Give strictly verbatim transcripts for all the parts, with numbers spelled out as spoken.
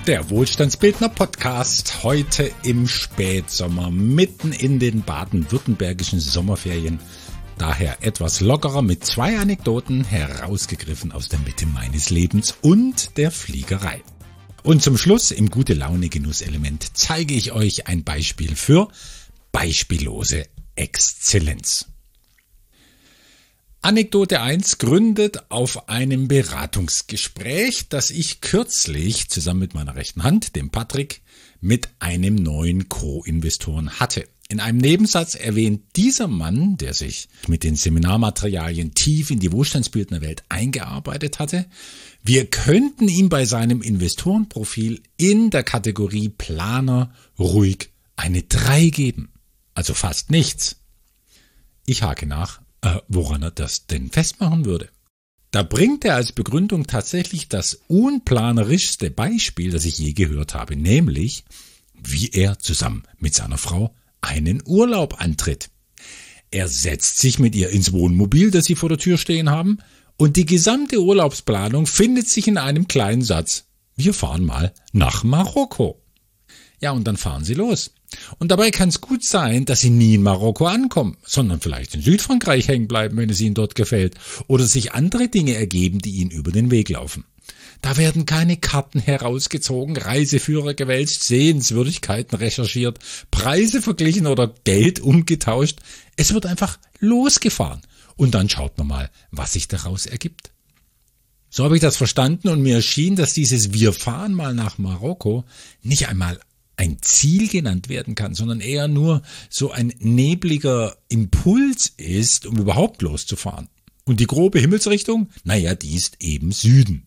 Der Wohlstandsbildner Podcast, heute im Spätsommer, mitten in den baden-württembergischen Sommerferien. Daher etwas lockerer mit zwei Anekdoten, herausgegriffen aus der Mitte meines Lebens und der Fliegerei. Und zum Schluss im Gute-Laune-Genusselement zeige ich euch ein Beispiel für beispiellose Exzellenz. Anekdote eins gründet auf einem Beratungsgespräch, das ich kürzlich zusammen mit meiner rechten Hand, dem Patrick, mit einem neuen Co-Investoren hatte. In einem Nebensatz erwähnt dieser Mann, der sich mit den Seminarmaterialien tief in die Wohlstandsbildnerwelt eingearbeitet hatte, wir könnten ihm bei seinem Investorenprofil in der Kategorie Planer ruhig eine drei geben. Also fast nichts. Ich hake nach. Äh, woran er das denn festmachen würde. Da bringt er als Begründung tatsächlich das unplanerischste Beispiel, das ich je gehört habe, nämlich wie er zusammen mit seiner Frau einen Urlaub antritt. Er setzt sich mit ihr ins Wohnmobil, das sie vor der Tür stehen haben, und die gesamte Urlaubsplanung findet sich in einem kleinen Satz. Wir fahren mal nach Marokko. Ja, und dann fahren sie los. Und dabei kann es gut sein, dass sie nie in Marokko ankommen, sondern vielleicht in Südfrankreich hängen bleiben, wenn es ihnen dort gefällt, oder sich andere Dinge ergeben, die ihnen über den Weg laufen. Da werden keine Karten herausgezogen, Reiseführer gewälzt, Sehenswürdigkeiten recherchiert, Preise verglichen oder Geld umgetauscht. Es wird einfach losgefahren und dann schaut man mal, was sich daraus ergibt. So habe ich das verstanden und mir erschien, dass dieses Wir fahren mal nach Marokko nicht einmal ein Ziel genannt werden kann, sondern eher nur so ein nebliger Impuls ist, um überhaupt loszufahren. Und die grobe Himmelsrichtung? Naja, die ist eben Süden.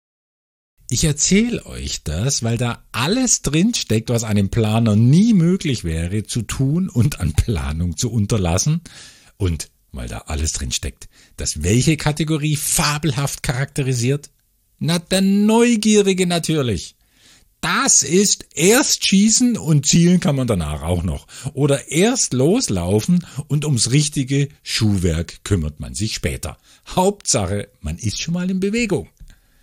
Ich erzähle euch das, weil da alles drinsteckt, was einem Planer nie möglich wäre zu tun und an Planung zu unterlassen. Und weil da alles drinsteckt, das welche Kategorie fabelhaft charakterisiert? Na, der Neugierige natürlich. Das ist erst schießen und zielen kann man danach auch noch. Oder erst loslaufen und ums richtige Schuhwerk kümmert man sich später. Hauptsache, man ist schon mal in Bewegung.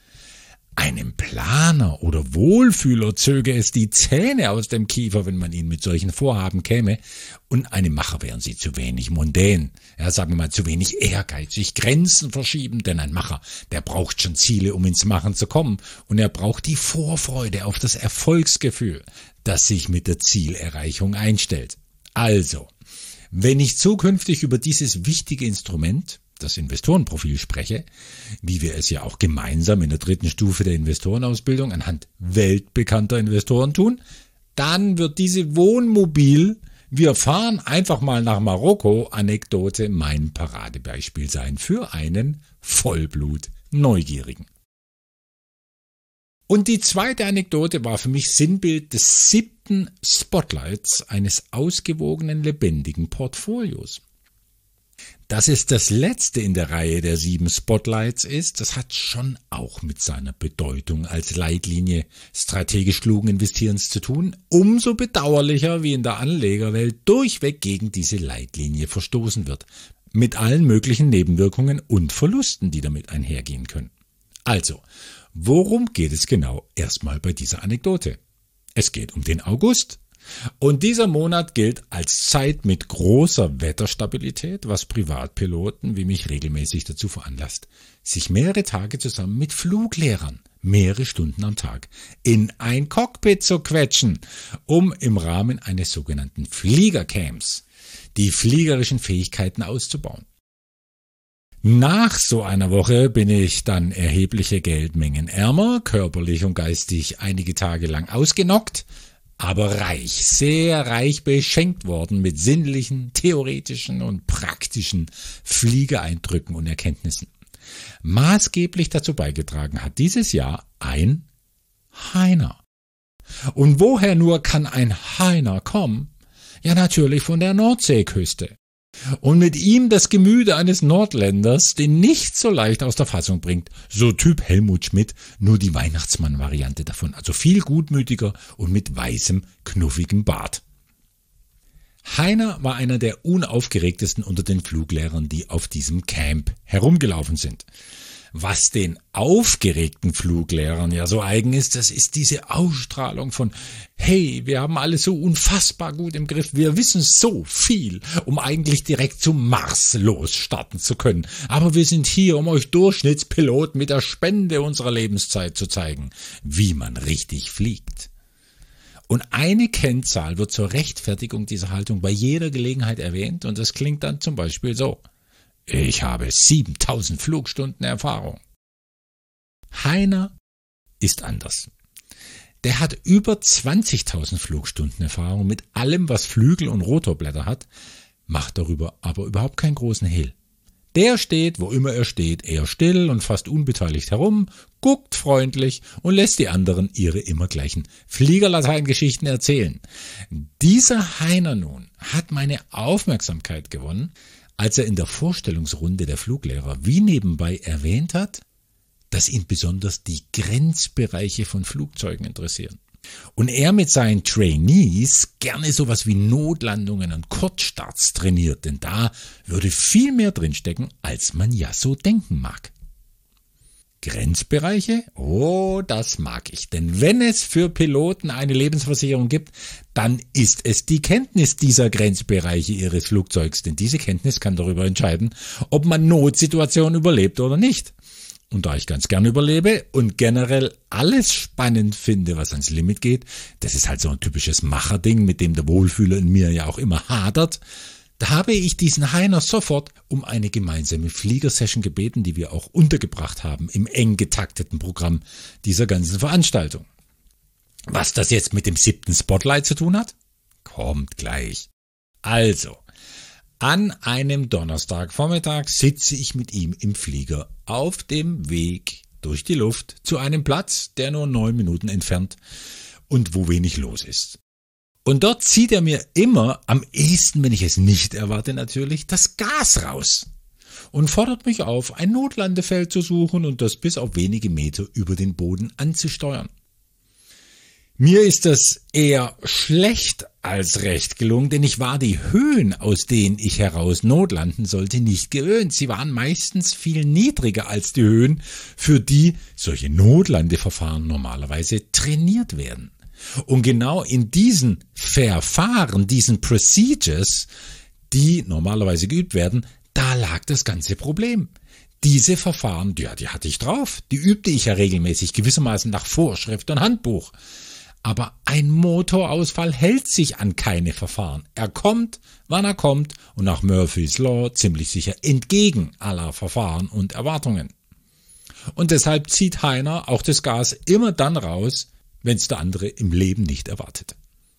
Einem Planer oder Wohlfühler zöge es die Zähne aus dem Kiefer, wenn man ihn mit solchen Vorhaben käme. Und einem Macher wären sie zu wenig mondän. Ja, sagen wir mal, zu wenig ehrgeizig, Grenzen verschieben. Denn ein Macher, der braucht schon Ziele, um ins Machen zu kommen. Und er braucht die Vorfreude auf das Erfolgsgefühl, das sich mit der Zielerreichung einstellt. Also, wenn ich zukünftig über dieses wichtige Instrument, das Investorenprofil, spreche, wie wir es ja auch gemeinsam in der dritten Stufe der Investorenausbildung anhand weltbekannter Investoren tun, dann wird diese Wohnmobil, wir fahren einfach mal nach Marokko, Anekdote mein Paradebeispiel sein für einen Vollblut-Neugierigen. Und die zweite Anekdote war für mich Sinnbild des siebten Spotlights eines ausgewogenen, lebendigen Portfolios. Dass es das letzte in der Reihe der sieben Spotlights ist, das hat schon auch mit seiner Bedeutung als Leitlinie strategisch klugen Investierens zu tun. Umso bedauerlicher, wie in der Anlegerwelt durchweg gegen diese Leitlinie verstoßen wird. Mit allen möglichen Nebenwirkungen und Verlusten, die damit einhergehen können. Also, worum geht es genau erstmal bei dieser Anekdote? Es geht um den August. Und dieser Monat gilt als Zeit mit großer Wetterstabilität, was Privatpiloten wie mich regelmäßig dazu veranlasst, sich mehrere Tage zusammen mit Fluglehrern, mehrere Stunden am Tag, in ein Cockpit zu quetschen, um im Rahmen eines sogenannten Fliegercamps die fliegerischen Fähigkeiten auszubauen. Nach so einer Woche bin ich dann erhebliche Geldmengen ärmer, körperlich und geistig einige Tage lang ausgenockt, aber reich, sehr reich beschenkt worden mit sinnlichen, theoretischen und praktischen Fliegereindrücken und Erkenntnissen. Maßgeblich dazu beigetragen hat dieses Jahr ein Heiner. Und woher nur kann ein Heiner kommen? Ja, natürlich von der Nordseeküste. Und mit ihm das Gemüte eines Nordländers, den nicht so leicht aus der Fassung bringt, so Typ Helmut Schmidt, nur die Weihnachtsmann-Variante davon, also viel gutmütiger und mit weißem, knuffigem Bart. Heiner war einer der unaufgeregtesten unter den Fluglehrern, die auf diesem Camp herumgelaufen sind. Was den aufgeregten Fluglehrern ja so eigen ist, das ist diese Ausstrahlung von, hey, wir haben alles so unfassbar gut im Griff, wir wissen so viel, um eigentlich direkt zum Mars losstarten zu können. Aber wir sind hier, um euch Durchschnittspiloten mit der Spende unserer Lebenszeit zu zeigen, wie man richtig fliegt. Und eine Kennzahl wird zur Rechtfertigung dieser Haltung bei jeder Gelegenheit erwähnt und das klingt dann zum Beispiel so: Ich habe siebentausend Flugstunden Erfahrung. Heiner ist anders. Der hat über zwanzigtausend Flugstunden Erfahrung mit allem, was Flügel und Rotorblätter hat, macht darüber aber überhaupt keinen großen Hehl. Der steht, wo immer er steht, eher still und fast unbeteiligt herum, guckt freundlich und lässt die anderen ihre immer gleichen Fliegerlatein-Geschichten erzählen. Dieser Heiner nun hat meine Aufmerksamkeit gewonnen, als er in der Vorstellungsrunde der Fluglehrer wie nebenbei erwähnt hat, dass ihn besonders die Grenzbereiche von Flugzeugen interessieren. Und er mit seinen Trainees gerne sowas wie Notlandungen und Kurzstarts trainiert, denn da würde viel mehr drinstecken, als man ja so denken mag. Grenzbereiche? Oh, das mag ich, denn wenn es für Piloten eine Lebensversicherung gibt, dann ist es die Kenntnis dieser Grenzbereiche ihres Flugzeugs, denn diese Kenntnis kann darüber entscheiden, ob man Notsituationen überlebt oder nicht. Und da ich ganz gern überlebe und generell alles spannend finde, was ans Limit geht, das ist halt so ein typisches Macherding, mit dem der Wohlfühler in mir ja auch immer hadert, da habe ich diesen Heiner sofort um eine gemeinsame Fliegersession gebeten, die wir auch untergebracht haben im eng getakteten Programm dieser ganzen Veranstaltung. Was das jetzt mit dem siebten Spotlight zu tun hat? Kommt gleich. Also, an einem Donnerstagvormittag sitze ich mit ihm im Flieger auf dem Weg durch die Luft zu einem Platz, der nur neun Minuten entfernt und wo wenig los ist. Und dort zieht er mir immer, am ehesten, wenn ich es nicht erwarte natürlich, das Gas raus und fordert mich auf, ein Notlandefeld zu suchen und das bis auf wenige Meter über den Boden anzusteuern. Mir ist das eher schlecht als recht gelungen, denn ich war die Höhen, aus denen ich heraus notlanden sollte, nicht gewöhnt. Sie waren meistens viel niedriger als die Höhen, für die solche Notlandeverfahren normalerweise trainiert werden. Und genau in diesen Verfahren, diesen Procedures, die normalerweise geübt werden, da lag das ganze Problem. Diese Verfahren, ja, die hatte ich drauf, die übte ich ja regelmäßig, gewissermaßen nach Vorschrift und Handbuch. Aber ein Motorausfall hält sich an keine Verfahren. Er kommt, wann er kommt und nach Murphy's Law ziemlich sicher entgegen aller Verfahren und Erwartungen. Und deshalb zieht Heiner auch das Gas immer dann raus, wenn es der andere im Leben nicht erwartet.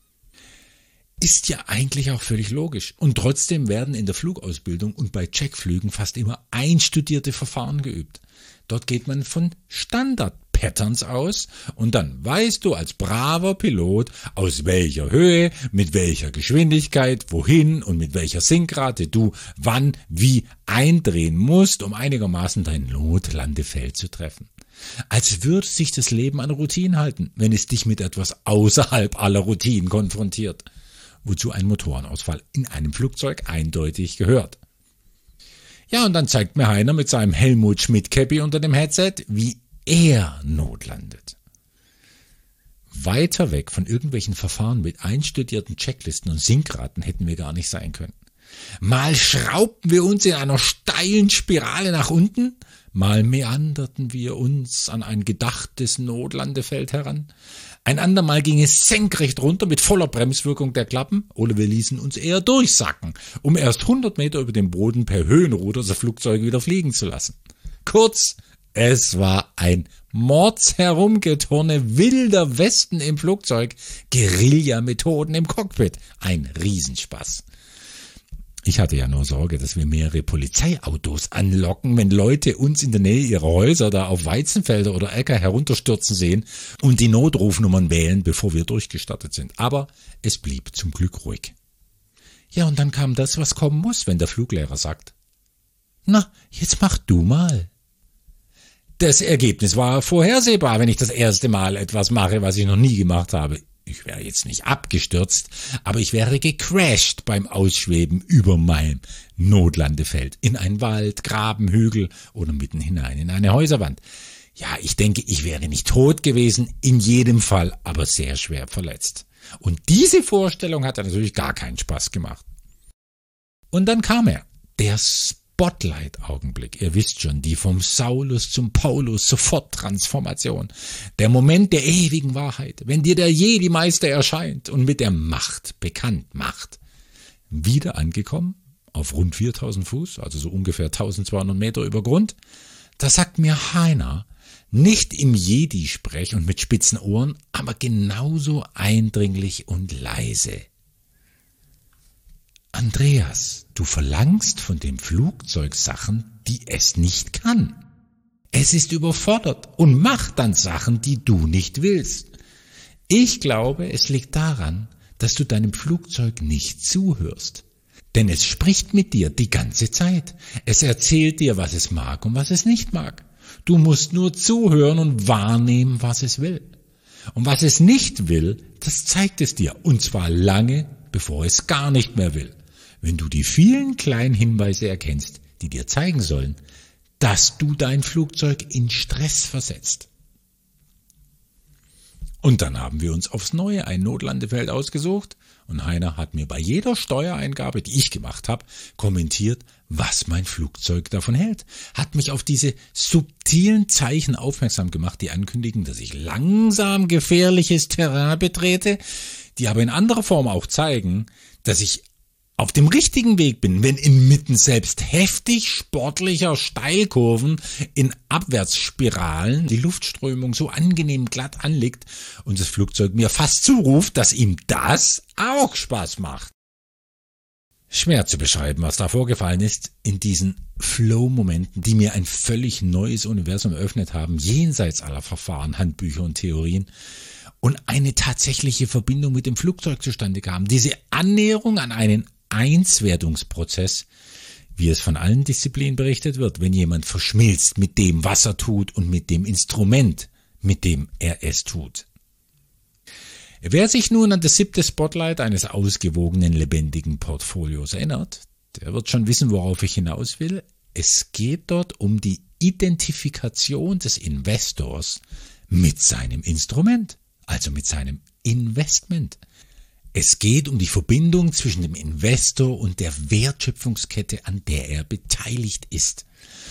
Ist ja eigentlich auch völlig logisch. Und trotzdem werden in der Flugausbildung und bei Checkflügen fast immer einstudierte Verfahren geübt. Dort geht man von Standard-Patterns aus und dann weißt du als braver Pilot, aus welcher Höhe, mit welcher Geschwindigkeit, wohin und mit welcher Sinkrate du wann wie eindrehen musst, um einigermaßen dein Notlandefeld zu treffen. Als würde sich das Leben an Routinen halten, wenn es dich mit etwas außerhalb aller Routinen konfrontiert, wozu ein Motorenausfall in einem Flugzeug eindeutig gehört. Ja, und dann zeigt mir Heiner mit seinem Helmut Schmidt-Käppi unter dem Headset, wie er notlandet. Weiter weg von irgendwelchen Verfahren mit einstudierten Checklisten und Sinkraten hätten wir gar nicht sein können. Mal schraubten wir uns in einer steilen Spirale nach unten, mal meanderten wir uns an ein gedachtes Notlandefeld heran. Ein andermal ging es senkrecht runter mit voller Bremswirkung der Klappen oder wir ließen uns eher durchsacken, um erst hundert Meter über dem Boden per Höhenruder das Flugzeug wieder fliegen zu lassen. Kurz, es war ein Mordsherumgeturne wilder Westen im Flugzeug, Guerilla-Methoden im Cockpit, ein Riesenspaß. Ich hatte ja nur Sorge, dass wir mehrere Polizeiautos anlocken, wenn Leute uns in der Nähe ihrer Häuser da auf Weizenfelder oder Äcker herunterstürzen sehen und die Notrufnummern wählen, bevor wir durchgestartet sind. Aber es blieb zum Glück ruhig. Ja, und dann kam das, was kommen muss, wenn der Fluglehrer sagt: Na, jetzt mach du mal. Das Ergebnis war vorhersehbar, wenn ich das erste Mal etwas mache, was ich noch nie gemacht habe. Ich wäre jetzt nicht abgestürzt, aber ich wäre gecrashed beim Ausschweben über meinem Notlandefeld in einen Wald, Graben, Hügel oder mitten hinein in eine Häuserwand. Ja, ich denke, ich wäre nicht tot gewesen, in jedem Fall aber sehr schwer verletzt. Und diese Vorstellung hat natürlich gar keinen Spaß gemacht. Und dann kam er, der Spotlight-Augenblick. Ihr wisst schon, die vom Saulus zum Paulus Sofort-Transformation. Der Moment der ewigen Wahrheit, wenn dir der Jedi-Meister erscheint und mit der Macht bekannt macht. Wieder angekommen, auf rund viertausend Fuß, also so ungefähr eintausendzweihundert Meter über Grund, da sagt mir Hainer, nicht im Jedi-Sprech und mit spitzen Ohren, aber genauso eindringlich und leise: Andreas, du verlangst von dem Flugzeug Sachen, die es nicht kann. Es ist überfordert und macht dann Sachen, die du nicht willst. Ich glaube, es liegt daran, dass du deinem Flugzeug nicht zuhörst. Denn es spricht mit dir die ganze Zeit. Es erzählt dir, was es mag und was es nicht mag. Du musst nur zuhören und wahrnehmen, was es will. Und was es nicht will, das zeigt es dir. Und zwar lange, bevor es gar nicht mehr will. Wenn du die vielen kleinen Hinweise erkennst, die dir zeigen sollen, dass du dein Flugzeug in Stress versetzt. Und dann haben wir uns aufs Neue ein Notlandefeld ausgesucht und Heiner hat mir bei jeder Steuereingabe, die ich gemacht habe, kommentiert, was mein Flugzeug davon hält. Hat mich auf diese subtilen Zeichen aufmerksam gemacht, die ankündigen, dass ich langsam gefährliches Terrain betrete, die aber in anderer Form auch zeigen, dass ich auf dem richtigen Weg bin, wenn inmitten selbst heftig sportlicher Steilkurven in Abwärtsspiralen die Luftströmung so angenehm glatt anliegt und das Flugzeug mir fast zuruft, dass ihm das auch Spaß macht. Schwer zu beschreiben, was da vorgefallen ist in diesen Flow-Momenten, die mir ein völlig neues Universum eröffnet haben, jenseits aller Verfahren, Handbücher und Theorien, und eine tatsächliche Verbindung mit dem Flugzeug zustande kam. Diese Annäherung an einen Einswertungsprozess, wie es von allen Disziplinen berichtet wird, wenn jemand verschmilzt mit dem, was er tut und mit dem Instrument, mit dem er es tut. Wer sich nun an das siebte Spotlight eines ausgewogenen, lebendigen Portfolios erinnert, der wird schon wissen, worauf ich hinaus will. Es geht dort um die Identifikation des Investors mit seinem Instrument, also mit seinem Investment. Es geht um die Verbindung zwischen dem Investor und der Wertschöpfungskette, an der er beteiligt ist.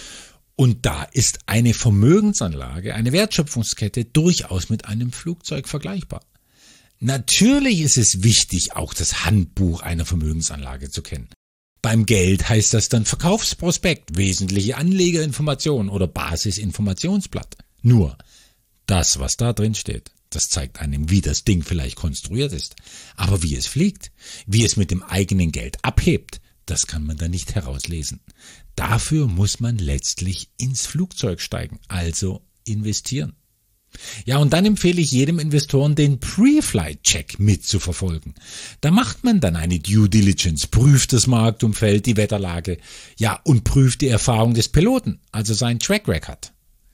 Und da ist eine Vermögensanlage, eine Wertschöpfungskette durchaus mit einem Flugzeug vergleichbar. Natürlich ist es wichtig, auch das Handbuch einer Vermögensanlage zu kennen. Beim Geld heißt das dann Verkaufsprospekt, wesentliche Anlegerinformation oder Basisinformationsblatt. Nur, das, was da drin steht, das zeigt einem, wie das Ding vielleicht konstruiert ist. Aber wie es fliegt, wie es mit dem eigenen Geld abhebt, das kann man da nicht herauslesen. Dafür muss man letztlich ins Flugzeug steigen, also investieren. Ja, und dann empfehle ich jedem Investoren, den Pre-Flight-Check mitzuverfolgen. Da macht man dann eine Due Diligence, prüft das Marktumfeld, die Wetterlage, ja, und prüft die Erfahrung des Piloten, also sein Track Record.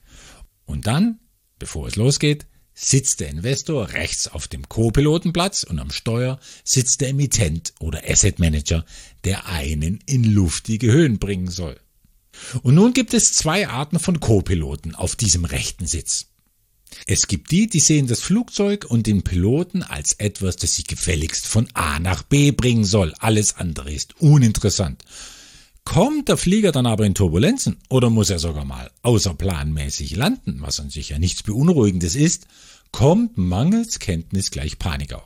Und dann, bevor es losgeht, sitzt der Investor rechts auf dem Co-Pilotenplatz und am Steuer sitzt der Emittent oder Asset Manager, der einen in luftige Höhen bringen soll. Und nun gibt es zwei Arten von Co-Piloten auf diesem rechten Sitz. Es gibt die, die sehen das Flugzeug und den Piloten als etwas, das sie gefälligst von A nach B bringen soll. Alles andere ist uninteressant. Kommt der Flieger dann aber in Turbulenzen oder muss er sogar mal außerplanmäßig landen, was an sich ja nichts Beunruhigendes ist, kommt mangels Kenntnis gleich Panik auf.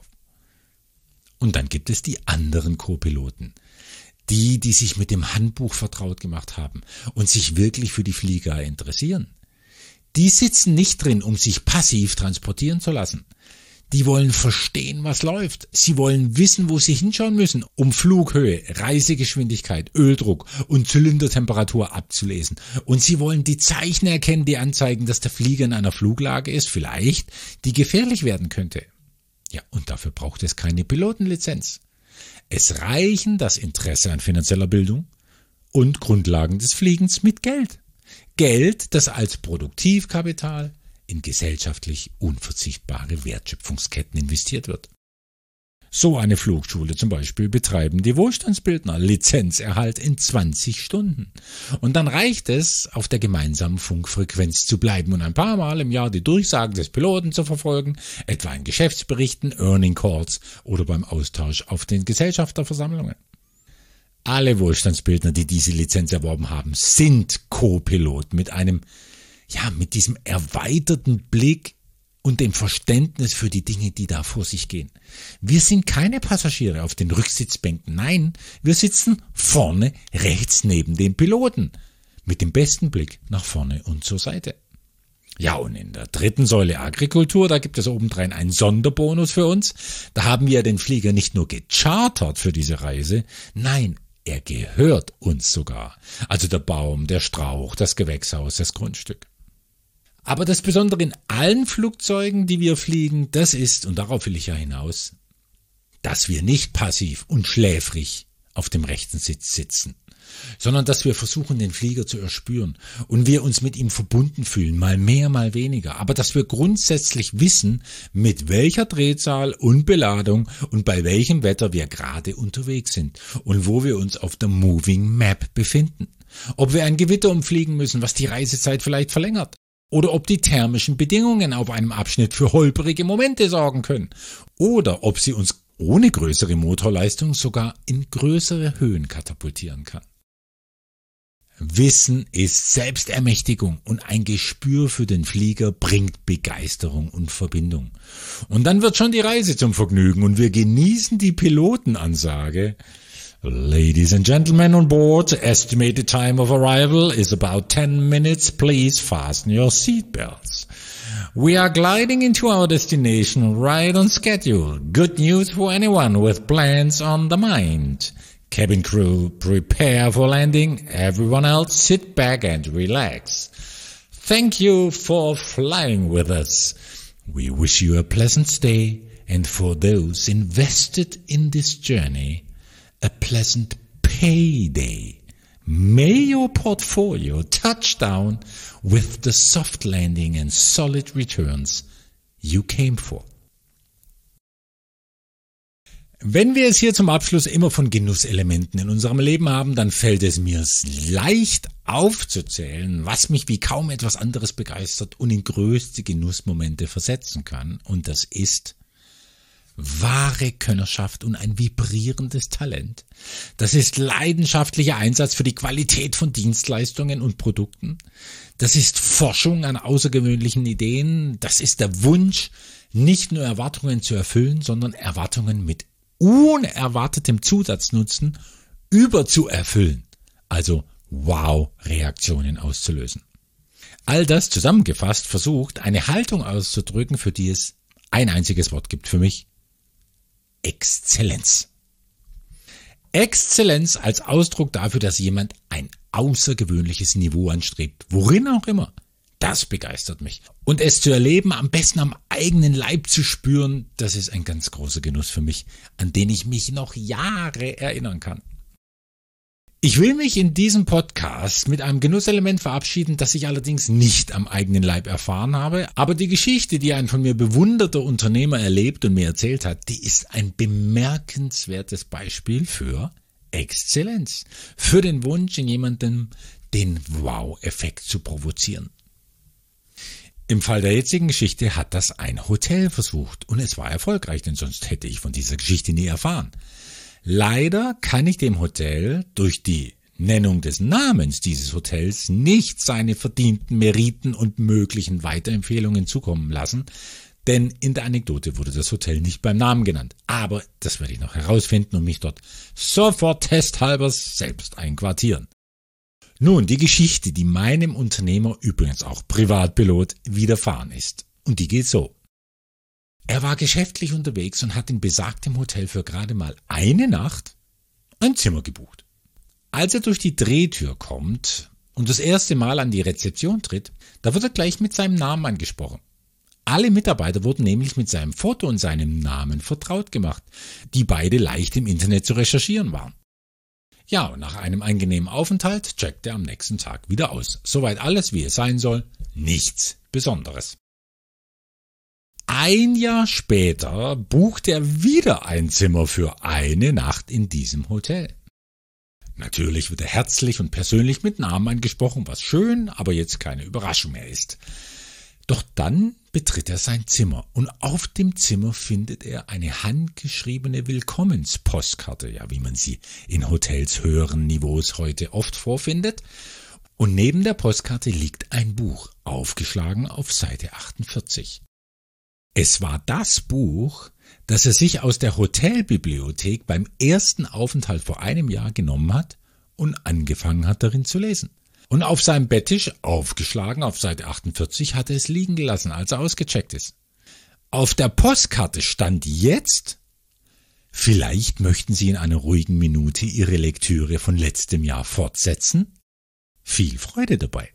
Und dann gibt es die anderen Co-Piloten, die, die sich mit dem Handbuch vertraut gemacht haben und sich wirklich für die Flieger interessieren. Die sitzen nicht drin, um sich passiv transportieren zu lassen. Die wollen verstehen, was läuft. Sie wollen wissen, wo sie hinschauen müssen, um Flughöhe, Reisegeschwindigkeit, Öldruck und Zylindertemperatur abzulesen. Und sie wollen die Zeichen erkennen, die anzeigen, dass der Flieger in einer Fluglage ist, vielleicht, die gefährlich werden könnte. Ja, und dafür braucht es keine Pilotenlizenz. Es reichen das Interesse an finanzieller Bildung und Grundlagen des Fliegens mit Geld. Geld, das als Produktivkapital in gesellschaftlich unverzichtbare Wertschöpfungsketten investiert wird. So eine Flugschule zum Beispiel betreiben die Wohlstandsbildner Lizenzerhalt in zwanzig Stunden. Und dann reicht es, auf der gemeinsamen Funkfrequenz zu bleiben und ein paar Mal im Jahr die Durchsagen des Piloten zu verfolgen, etwa in Geschäftsberichten, Earning Calls oder beim Austausch auf den Gesellschafterversammlungen. Alle Wohlstandsbildner, die diese Lizenz erworben haben, sind Co-Pilot mit einem, ja, mit diesem erweiterten Blick und dem Verständnis für die Dinge, die da vor sich gehen. Wir sind keine Passagiere auf den Rücksitzbänken. Nein, wir sitzen vorne rechts neben dem Piloten mit dem besten Blick nach vorne und zur Seite. Ja, und in der dritten Säule Agrikultur, da gibt es obendrein einen Sonderbonus für uns. Da haben wir den Flieger nicht nur gechartert für diese Reise, nein, er gehört uns sogar. Also der Baum, der Strauch, das Gewächshaus, das Grundstück. Aber das Besondere in allen Flugzeugen, die wir fliegen, das ist, und darauf will ich ja hinaus, dass wir nicht passiv und schläfrig auf dem rechten Sitz sitzen, sondern dass wir versuchen, den Flieger zu erspüren und wir uns mit ihm verbunden fühlen, mal mehr, mal weniger, aber dass wir grundsätzlich wissen, mit welcher Drehzahl und Beladung und bei welchem Wetter wir gerade unterwegs sind und wo wir uns auf der Moving Map befinden. Ob wir ein Gewitter umfliegen müssen, was die Reisezeit vielleicht verlängert. Oder ob die thermischen Bedingungen auf einem Abschnitt für holprige Momente sorgen können. Oder ob sie uns ohne größere Motorleistung sogar in größere Höhen katapultieren kann. Wissen ist Selbstermächtigung und ein Gespür für den Flieger bringt Begeisterung und Verbindung. Und dann wird schon die Reise zum Vergnügen und wir genießen die Pilotenansage: Ladies and gentlemen on board, estimated time of arrival is about ten minutes. Please fasten your seatbelts. We are gliding into our destination right on schedule. Good news for anyone with plans on the mind. Cabin crew, prepare for landing. Everyone else, sit back and relax. Thank you for flying with us. We wish you a pleasant stay, and for those invested in this journey, a pleasant payday. May your portfolio touch down with the soft landing and solid returns you came for. Wenn wir es hier zum Abschluss immer von Genusselementen in unserem Leben haben, dann fällt es mir leicht aufzuzählen, was mich wie kaum etwas anderes begeistert und in größte Genussmomente versetzen kann. Und das ist wahre Könnerschaft und ein vibrierendes Talent. Das ist leidenschaftlicher Einsatz für die Qualität von Dienstleistungen und Produkten. Das ist Forschung an außergewöhnlichen Ideen. Das ist der Wunsch, nicht nur Erwartungen zu erfüllen, sondern Erwartungen mit unerwartetem Zusatznutzen überzuerfüllen. Also Wow-Reaktionen auszulösen. All das zusammengefasst versucht, eine Haltung auszudrücken, für die es ein einziges Wort gibt für mich: Exzellenz. Exzellenz als Ausdruck dafür, dass jemand ein außergewöhnliches Niveau anstrebt, worin auch immer. Das begeistert mich. Und es zu erleben, am besten am eigenen Leib zu spüren, das ist ein ganz großer Genuss für mich, an den ich mich noch Jahre erinnern kann. Ich will mich in diesem Podcast mit einem Genusselement verabschieden, das ich allerdings nicht am eigenen Leib erfahren habe, aber die Geschichte, die ein von mir bewunderter Unternehmer erlebt und mir erzählt hat, die ist ein bemerkenswertes Beispiel für Exzellenz, für den Wunsch in jemandem, den Wow-Effekt zu provozieren. Im Fall der jetzigen Geschichte hat das ein Hotel versucht und es war erfolgreich, denn sonst hätte ich von dieser Geschichte nie erfahren. Leider kann ich dem Hotel durch die Nennung des Namens dieses Hotels nicht seine verdienten Meriten und möglichen Weiterempfehlungen zukommen lassen, denn in der Anekdote wurde das Hotel nicht beim Namen genannt. Aber das werde ich noch herausfinden und mich dort sofort testhalber selbst einquartieren. Nun, die Geschichte, die meinem Unternehmer, übrigens auch Privatpilot, widerfahren ist. Und die geht so. Er war geschäftlich unterwegs und hat in besagtem Hotel für gerade mal eine Nacht ein Zimmer gebucht. Als er durch die Drehtür kommt und das erste Mal an die Rezeption tritt, da wird er gleich mit seinem Namen angesprochen. Alle Mitarbeiter wurden nämlich mit seinem Foto und seinem Namen vertraut gemacht, die beide leicht im Internet zu recherchieren waren. Ja, und nach einem angenehmen Aufenthalt checkt er am nächsten Tag wieder aus. Soweit alles, wie es sein soll, nichts Besonderes. ein Jahr später bucht er wieder ein Zimmer für eine Nacht in diesem Hotel. Natürlich wird er herzlich und persönlich mit Namen angesprochen, was schön, aber jetzt keine Überraschung mehr ist. Doch dann betritt er sein Zimmer und auf dem Zimmer findet er eine handgeschriebene Willkommenspostkarte, ja, wie man sie in Hotels höheren Niveaus heute oft vorfindet. Und neben der Postkarte liegt ein Buch, aufgeschlagen auf Seite achtundvierzig. Es war das Buch, das er sich aus der Hotelbibliothek beim ersten Aufenthalt vor einem Jahr genommen hat und angefangen hat, darin zu lesen. Und auf seinem Betttisch, aufgeschlagen auf Seite achtundvierzig, hat er es liegen gelassen, als er ausgecheckt ist. Auf der Postkarte stand jetzt: Vielleicht möchten Sie in einer ruhigen Minute Ihre Lektüre von letztem Jahr fortsetzen? Viel Freude dabei.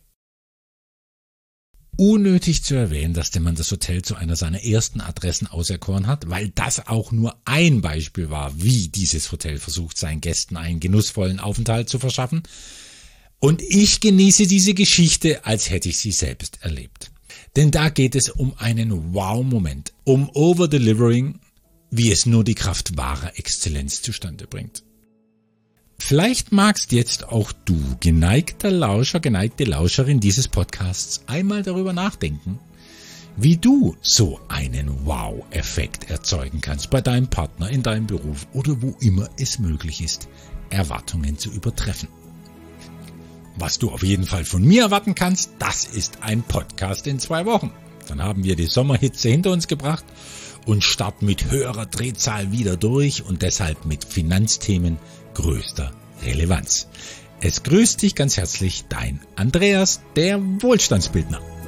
Unnötig zu erwähnen, dass der Mann das Hotel zu einer seiner ersten Adressen auserkoren hat, weil das auch nur ein Beispiel war, wie dieses Hotel versucht, seinen Gästen einen genussvollen Aufenthalt zu verschaffen. Und ich genieße diese Geschichte, als hätte ich sie selbst erlebt. Denn da geht es um einen Wow-Moment, um Over-Delivering, wie es nur die Kraft wahrer Exzellenz zustande bringt. Vielleicht magst jetzt auch du, geneigter Lauscher, geneigte Lauscherin dieses Podcasts, einmal darüber nachdenken, wie du so einen Wow-Effekt erzeugen kannst bei deinem Partner, in deinem Beruf oder wo immer es möglich ist, Erwartungen zu übertreffen. Was du auf jeden Fall von mir erwarten kannst, das ist ein Podcast in zwei Wochen. Dann haben wir die Sommerhitze hinter uns gebracht und starten mit höherer Drehzahl wieder durch und deshalb mit Finanzthemen größter Relevanz. Es grüßt dich ganz herzlich dein Andreas, der Wohlstandsbildner.